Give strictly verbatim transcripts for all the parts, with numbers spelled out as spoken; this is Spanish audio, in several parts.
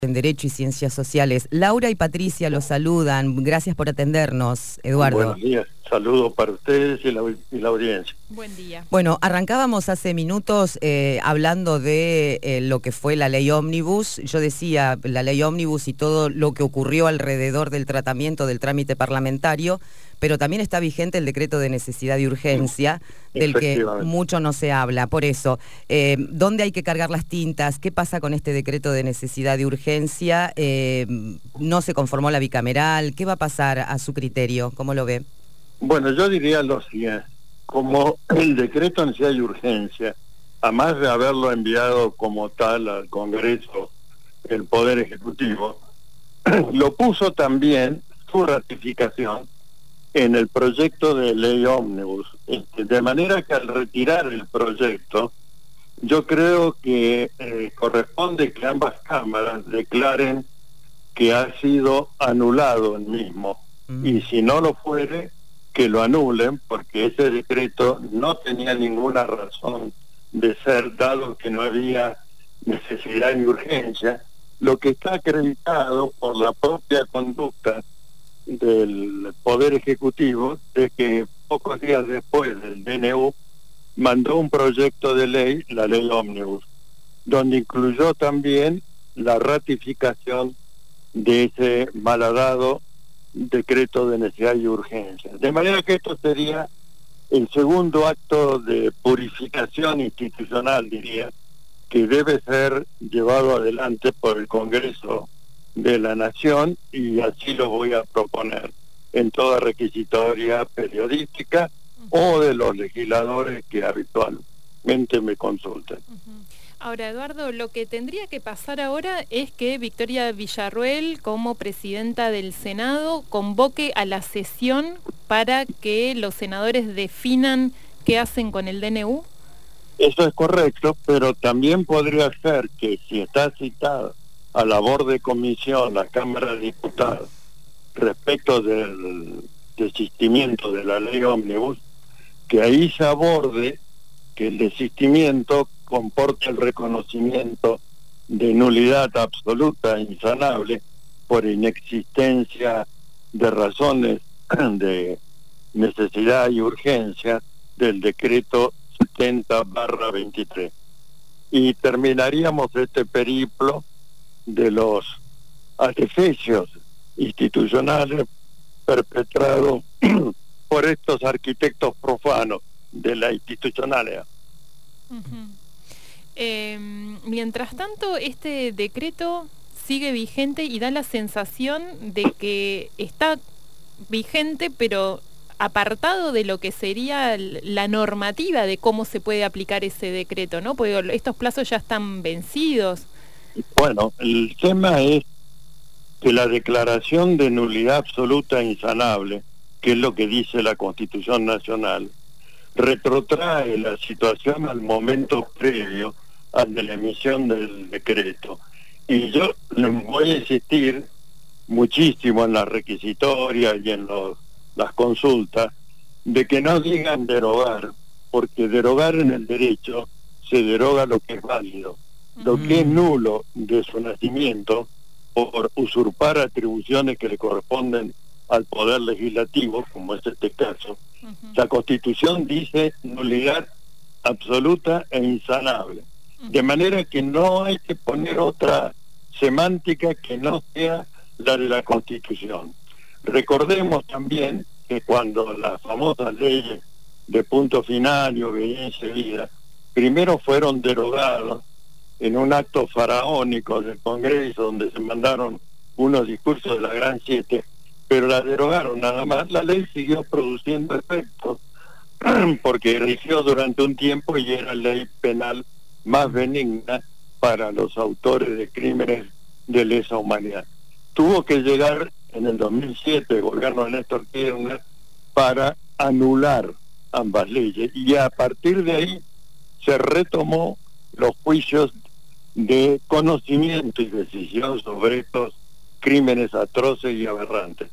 En Derecho y Ciencias Sociales. Laura y Patricia los saludan. Gracias por atendernos, Eduardo. Buenos días. Saludos para ustedes y la, y la audiencia. Buen día. Bueno, arrancábamos hace minutos eh, hablando de eh, lo que fue la ley ómnibus. Yo decía, la ley ómnibus y todo lo que ocurrió alrededor del tratamiento del trámite parlamentario, pero también está vigente el decreto de necesidad y urgencia, del que mucho no se habla. Por eso, eh, ¿dónde hay que cargar las tintas? ¿Qué pasa con este decreto de necesidad y urgencia? Eh, ¿No se conformó la bicameral? ¿Qué va a pasar a su criterio? ¿Cómo lo ve? Bueno, yo diría lo siguiente. Como el decreto de necesidad y urgencia, además de haberlo enviado como tal al Congreso, el Poder Ejecutivo, lo puso también su ratificación en el proyecto de ley ómnibus. Este, de manera que al retirar el proyecto, yo creo que eh, corresponde que ambas cámaras declaren que ha sido anulado el mismo. Mm. Y si no lo fuere, que lo anulen, porque ese decreto no tenía ninguna razón de ser, dado que no había necesidad ni urgencia, lo que está acreditado por la propia conducta del Poder Ejecutivo, de que pocos días después del D N U mandó un proyecto de ley, la ley ómnibus, donde incluyó también la ratificación de ese malhadado decreto de necesidad y urgencia. De manera que esto sería el segundo acto de purificación institucional, diría, que debe ser llevado adelante por el Congreso de la Nación, y así lo voy a proponer en toda requisitoria periodística o de los legisladores que habitualmente me consulten. Uh-huh. Ahora, Eduardo, lo que tendría que pasar ahora es que Victoria Villarruel, como presidenta del Senado, convoque a la sesión para que los senadores definan qué hacen con el D N U. Eso es correcto, pero también podría ser que si está citada a labor de comisión la Cámara de Diputados respecto del desistimiento de la ley ómnibus, que ahí se aborde que el desistimiento comporta el reconocimiento de nulidad absoluta e insanable por inexistencia de razones de necesidad y urgencia del decreto setenta barra veintitrés. Y terminaríamos este periplo de los artificios institucionales perpetrados por estos arquitectos profanos de la institucionalidad. Uh-huh. Eh, mientras tanto, este decreto sigue vigente y da la sensación de que está vigente, pero apartado de lo que sería la normativa de cómo se puede aplicar ese decreto, ¿no? Porque estos plazos ya están vencidos. Bueno, el tema es que la declaración de nulidad absoluta e insanable, que es lo que dice la Constitución Nacional, retrotrae la situación al momento previo al de la emisión del decreto. Y yo voy a insistir muchísimo en las requisitorias y en los, las consultas, de que no digan derogar, porque derogar en el derecho se deroga lo que es válido. Lo que es nulo de su nacimiento, por usurpar atribuciones que le corresponden al Poder Legislativo, como es este caso, uh-huh. La Constitución dice nulidad absoluta e insanable. Uh-huh. De manera que no hay que poner otra semántica que no sea la de la Constitución. Recordemos también que cuando las famosas leyes de punto final y obediencia debida primero fueron derogadas en un acto faraónico del Congreso, donde se mandaron unos discursos de la Gran Siete, pero la derogaron nada más, la ley siguió produciendo efectos, porque rigió durante un tiempo y era la ley penal más benigna para los autores de crímenes de lesa humanidad. Tuvo que llegar en el dos mil siete el gobierno de Néstor Kirchner para anular ambas leyes, y a partir de ahí se retomó los juicios de conocimiento y decisión sobre estos crímenes atroces y aberrantes.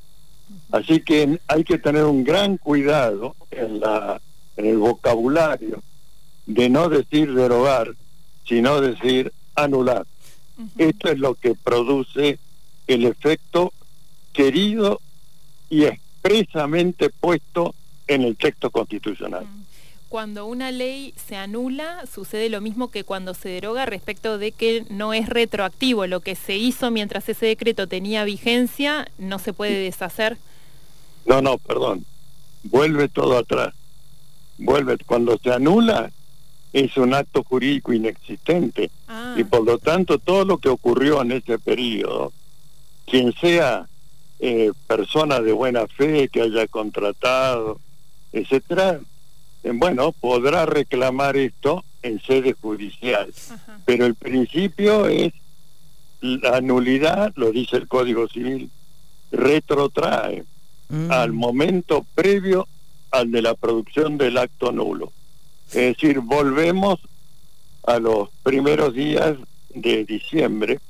Así que hay que tener un gran cuidado en la en el vocabulario de no decir derogar, sino decir anular. Uh-huh. Esto es lo que produce el efecto querido y expresamente puesto en el texto constitucional. Uh-huh. Cuando una ley se anula, sucede lo mismo que cuando se deroga respecto de que no es retroactivo. Lo que se hizo mientras ese decreto tenía vigencia no se puede deshacer. No, no, perdón. Vuelve todo atrás. Vuelve. Cuando se anula, es un acto jurídico inexistente. Ah. Y por lo tanto, todo lo que ocurrió en ese periodo, quien sea eh, persona de buena fe que haya contratado, etcétera, bueno, podrá reclamar esto en sede judicial. Ajá. Pero el principio es la nulidad, lo dice el Código Civil, retrotrae mm. al momento previo al de la producción del acto nulo. Es decir, volvemos a los primeros días de diciembre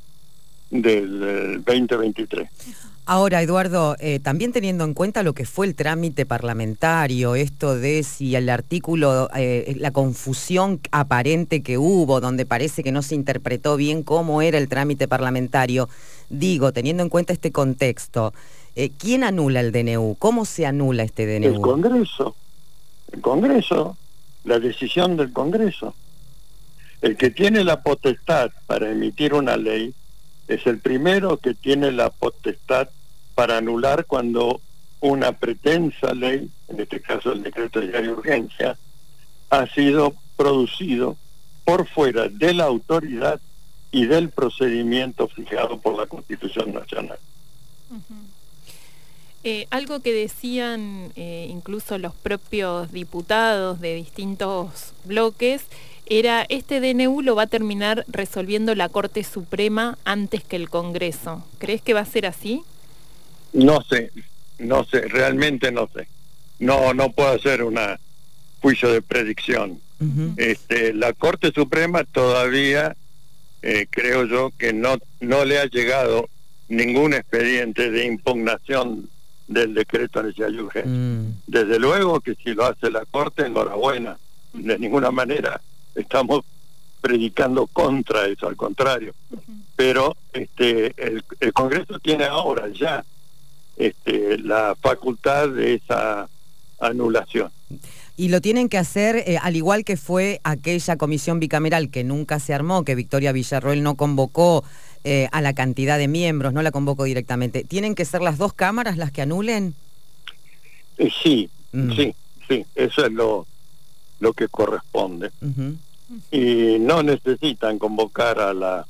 del veinte veintitrés. Ahora, Eduardo, eh, también teniendo en cuenta lo que fue el trámite parlamentario, esto de si el artículo, eh, la confusión aparente que hubo, donde parece que no se interpretó bien cómo era el trámite parlamentario, digo, teniendo en cuenta este contexto, eh, ¿quién anula el D N U? ¿Cómo se anula este D N U? El Congreso, el Congreso, la decisión del Congreso. El que tiene la potestad para emitir una ley es el primero que tiene la potestad para anular cuando una pretensa ley, en este caso el decreto de diario de urgencia, ha sido producido por fuera de la autoridad y del procedimiento fijado por la Constitución Nacional. Uh-huh. Eh, algo que decían eh, incluso los propios diputados de distintos bloques era este D N U lo va a terminar resolviendo la Corte Suprema antes que el Congreso. ¿Crees que va a ser así? No sé, no sé, realmente no sé. No, no puedo hacer un juicio de predicción. Uh-huh. Este, la Corte Suprema todavía eh, creo yo que no, no le ha llegado ningún expediente de impugnación del decreto de necesidad y urgencia. Mm. Desde luego que si lo hace la Corte, enhorabuena. De ninguna manera estamos predicando contra eso, al contrario. Uh-huh. Pero este el, el Congreso tiene ahora ya este la facultad de esa anulación. Y lo tienen que hacer eh, al igual que fue aquella comisión bicameral que nunca se armó, que Victoria Villarroel no convocó eh, a la cantidad de miembros, no la convocó directamente. ¿Tienen que ser las dos cámaras las que anulen? Eh, sí, mm. sí, sí, eso es lo, lo que corresponde. Uh-huh. Y no necesitan convocar a la,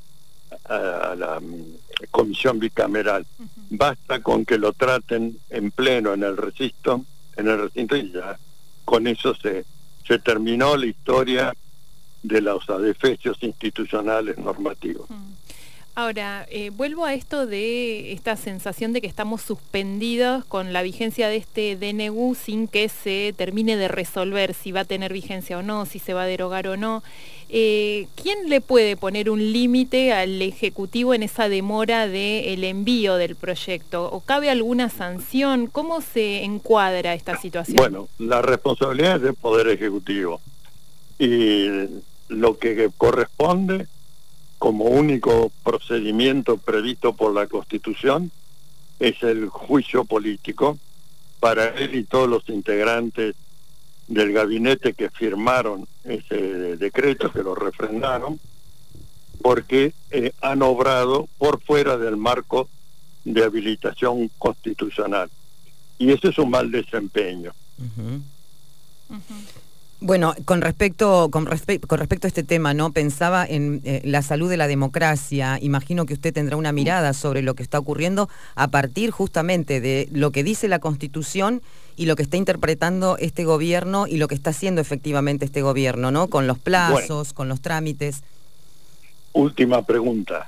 a la um, comisión bicameral. Uh-huh. Basta con que lo traten en pleno en el recinto, en el recinto y ya con eso se, se terminó la historia de los adefesios institucionales normativos. Uh-huh. Ahora, eh, vuelvo a esto de esta sensación de que estamos suspendidos con la vigencia de este D N U sin que se termine de resolver si va a tener vigencia o no, si se va a derogar o no. Eh, ¿Quién le puede poner un límite al Ejecutivo en esa demora del envío del proyecto? ¿O cabe alguna sanción? ¿Cómo se encuadra esta situación? Bueno, la responsabilidad es del Poder Ejecutivo. Y lo que corresponde como único procedimiento previsto por la Constitución es el juicio político para él y todos los integrantes del gabinete que firmaron ese decreto, que lo refrendaron, porque eh, han obrado por fuera del marco de habilitación constitucional. Y ese es un mal desempeño. Uh-huh. Uh-huh. Bueno, con respecto, con, respe- con respecto a este tema, ¿no? Pensaba en eh, la salud de la democracia. Imagino que usted tendrá una mirada sobre lo que está ocurriendo a partir justamente de lo que dice la Constitución y lo que está interpretando este gobierno y lo que está haciendo efectivamente este gobierno, ¿no? Con los plazos, bueno, con los trámites. Última pregunta.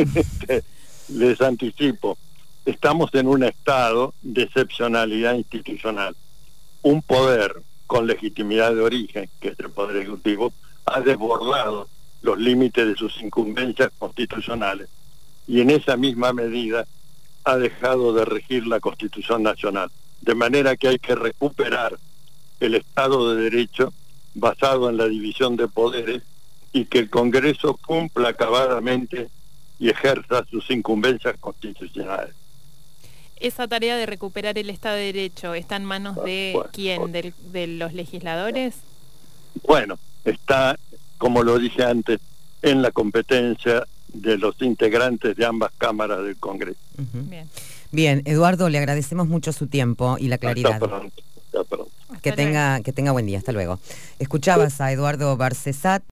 Les anticipo. Estamos en un estado de excepcionalidad institucional. Un poder con legitimidad de origen, que es el Poder Ejecutivo, ha desbordado los límites de sus incumbencias constitucionales y en esa misma medida ha dejado de regir la Constitución Nacional. De manera que hay que recuperar el Estado de Derecho basado en la división de poderes y que el Congreso cumpla acabadamente y ejerza sus incumbencias constitucionales. ¿Esa tarea de recuperar el Estado de Derecho está en manos de bueno, quién? bueno. ¿De, de los legisladores? Bueno, está, como lo dije antes, en la competencia de los integrantes de ambas cámaras del Congreso. Uh-huh. Bien. Bien, Eduardo, le agradecemos mucho su tiempo y la claridad. Hasta pronto, hasta pronto. Que tenga, que tenga buen día, hasta luego. Escuchabas a Eduardo Barcesat.